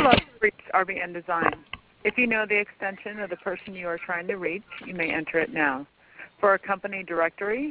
about to reach RBN Design. If you know the extension of the person you are trying to reach, you may enter it now. For a company directory,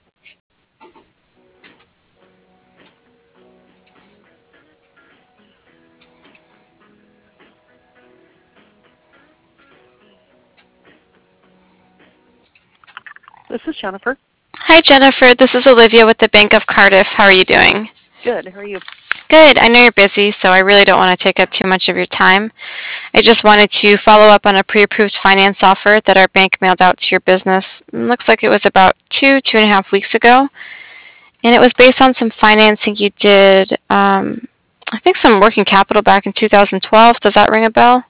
This is Jennifer. Hi, Jennifer. This is Olivia with the Bank of Cardiff. How are you doing? Good. How are you? Good. I know you're busy, so I really don't want to take up too much of your time. I just wanted to follow up on a pre-approved finance offer that our bank mailed out to your business. Looks like it was about 2.5 weeks ago. And it was based on some financing you did, I think some working capital back in 2012. Does that ring a bell?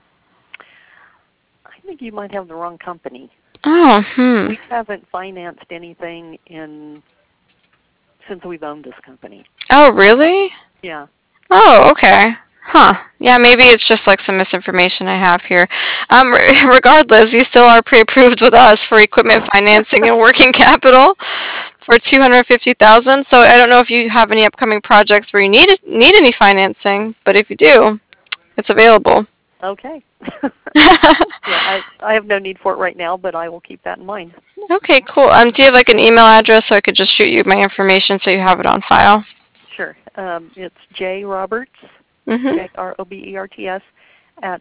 I think you might have the wrong company. Oh, We haven't financed anything since we've owned this company. Oh, really? Yeah. Oh, okay. Huh. Yeah, maybe it's just like some misinformation I have here. Regardless, you still are pre-approved with us for equipment financing and working capital for 250,000. So I don't know if you have any upcoming projects where you need any financing, but if you do, it's available. Okay. Yeah, I have no need for it right now, but I will keep that in mind. Okay, cool. Do you have like an email address so I could just shoot you my information so you have it on file? Sure. It's J Roberts, Mhm. Roberts at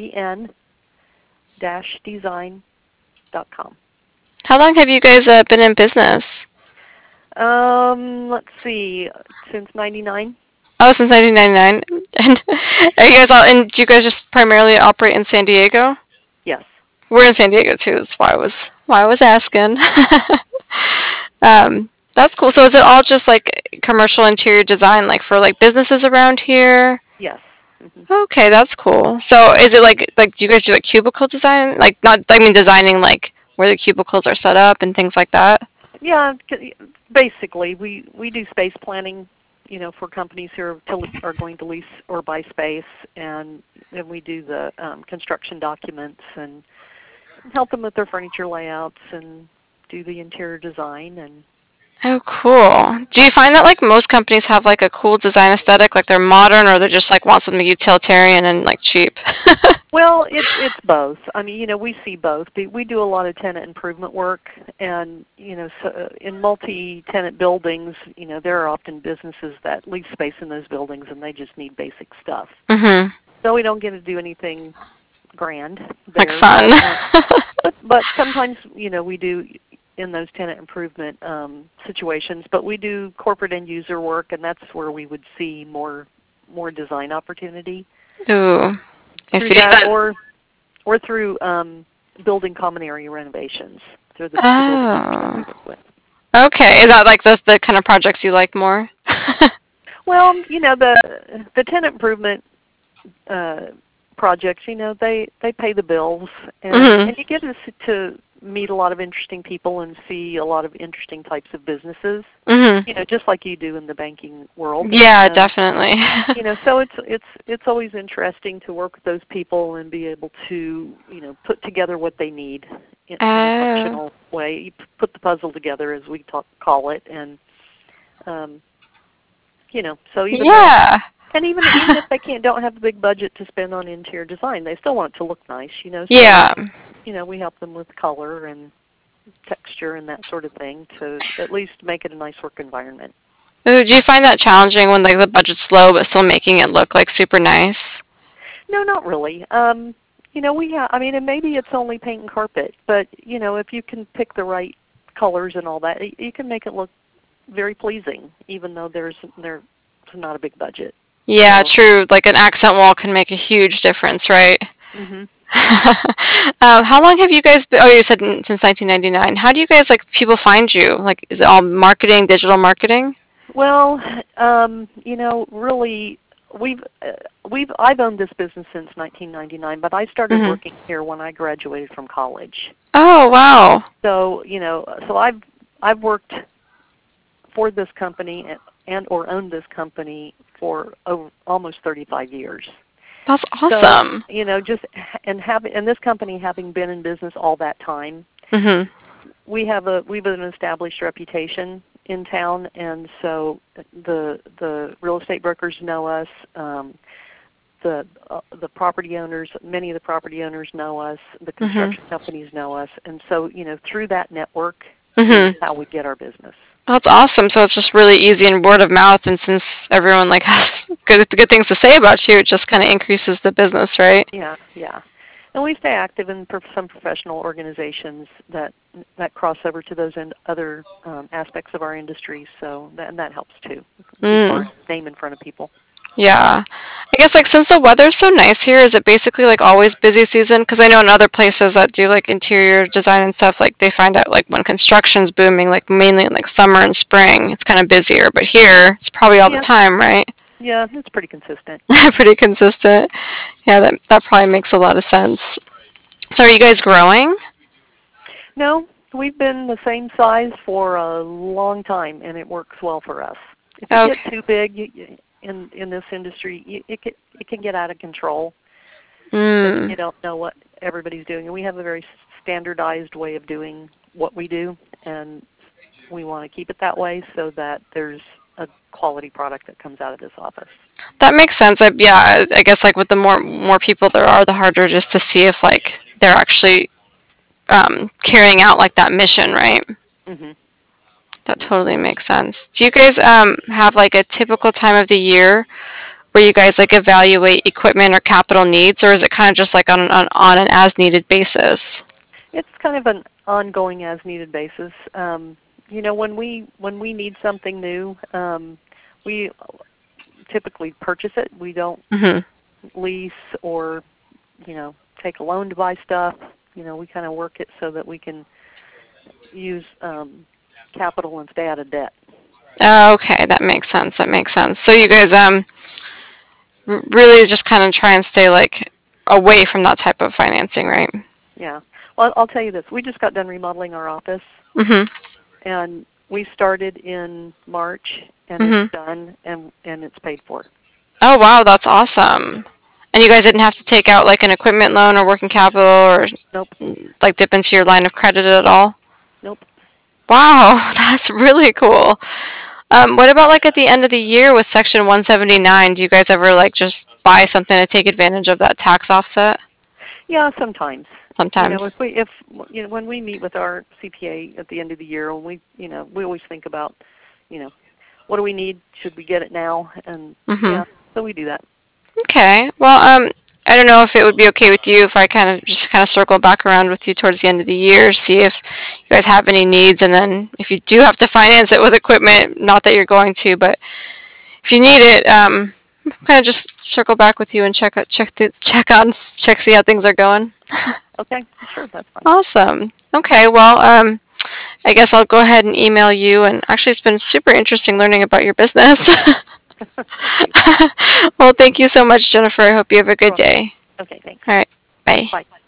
rbn-design.com. How long have you guys been in business? Let's see, since '99. Oh, since 1999. And are you guys all? And do you guys just primarily operate in San Diego? Yes. We're in San Diego too. That's why I was asking. That's cool. So is it all just like commercial interior design, like for like businesses around here? Yes. Hmm. Okay, that's cool. So is it like do you guys do like cubicle design? Like not I mean designing like where the cubicles are set up and things like that? Yeah, basically, we do space planning, for companies who are going to lease or buy space, and then we do the construction documents and help them with their furniture layouts and do the interior design. And Oh, cool. Do you find that like most companies have like a cool design aesthetic, like they're modern, or they just like want something utilitarian and like cheap? well, it's both. I mean, we see both. We do a lot of tenant improvement work, and so in multi-tenant buildings, there are often businesses that lease space in those buildings, and they just need basic stuff. Mhm. So we don't get to do anything grand Like there, fun. but sometimes we do in those tenant improvement situations. But we do corporate end user work, and that's where we would see more design opportunity Ooh, I through see. that, or through building common area renovations through the building owners that we Oh. work with. Okay. Is that like the kind of projects you like more? Well, the tenant improvement projects, they pay the bills, and Mhm. you get to meet a lot of interesting people and see a lot of interesting types of businesses, Mhm. just like you do in the banking world. Yeah, And definitely. so it's always interesting to work with those people and be able to put together what they need in a Oh. functional way. You put the puzzle together, as we call it, and so even though. Yeah. And even if they don't have the big budget to spend on interior design, they still want it to look nice, So Yeah. we help them with color and texture and that sort of thing to at least make it a nice work environment. Ooh, do you find that challenging when like the budget's low but still making it look like super nice? No, not really. I mean, and maybe it's only paint and carpet, but if you can pick the right colors and all that, you can make it look very pleasing, even though there's not a big budget. Yeah, So. true. Like an accent wall can make a huge difference, right? Mhm. How long have you guys been? Oh, you said since 1999. How do you guys like people find you? Like, is it all marketing, digital marketing? Well, really, I've owned this business since 1999, but I started Hmm. working here when I graduated from college. Oh, wow. So, I've worked for this company and or owned this company for almost 35 years. That's So, awesome. and this company having been in business all that time, Hmm. we've an established reputation in town, and so the real estate brokers know us. the property owners, many of the property owners know us, the construction companies know us, and so through that network is how we get our business. That's awesome. So it's just really easy and word of mouth, and since everyone has good things to say about you, it just kind of increases the business, right? Yeah. And we stay active in some professional organizations that cross over to those other aspects of our industry, so that helps too. Keep our name in front of people. Yeah. I guess since the weather's so nice here, is it basically always busy season? Because I know in other places that do interior design and stuff, they find out when construction's booming, mainly in summer and spring, it's kind of busier. But here, it's probably all the time, right? Yeah, it's pretty consistent. Pretty consistent. Yeah, that probably makes a lot of sense. So are you guys growing? No, we've been the same size for a long time, and it works well for us. If you get too big in this industry, it can get out of control. You don't know what everybody's doing, and we have a very standardized way of doing what we do, and we want to keep it that way so that there's a quality product that comes out of this office. That makes sense. I guess with the more people there are, the harder just to see if they're actually carrying out that mission, right? That totally makes sense. Do you guys have a typical time of the year where you guys evaluate equipment or capital needs, or is it kind of just on an as needed basis? It's kind of an ongoing as needed basis. When we need something new, we typically purchase it. We don't lease or take a loan to buy stuff. We kind of work it so that we can use capital and stay out of debt. Oh, okay, that makes sense. So you guys really just kind of try and stay away from that type of financing, right? Yeah. Well, I'll tell you this. We just got done remodeling our office, and we started in March, and it's done, and it's paid for. Oh, wow, that's awesome. And you guys didn't have to take out an equipment loan or working capital or dip into your line of credit at all? Nope. Wow, that's really cool. What about at the end of the year with Section 179? Do you guys ever just buy something to take advantage of that tax offset? Yeah, sometimes. Sometimes. If when we meet with our CPA at the end of the year, we always think about, what do we need? Should we get it now? And so we do that. Okay. Well, I don't know if it would be okay with you if I kind of circle back around with you towards the end of the year, see if you guys have any needs, and then if you do have to finance it with equipment, not that you're going to, but if you need it, kind of just circle back with you and check see how things are going. Okay, sure, that's fine. Awesome. Okay, well, I guess I'll go ahead and email you, and actually it's been super interesting learning about your business. Well, thank you so much, Jennifer. I hope you have a good day. Okay, thanks. All right, bye. Bye.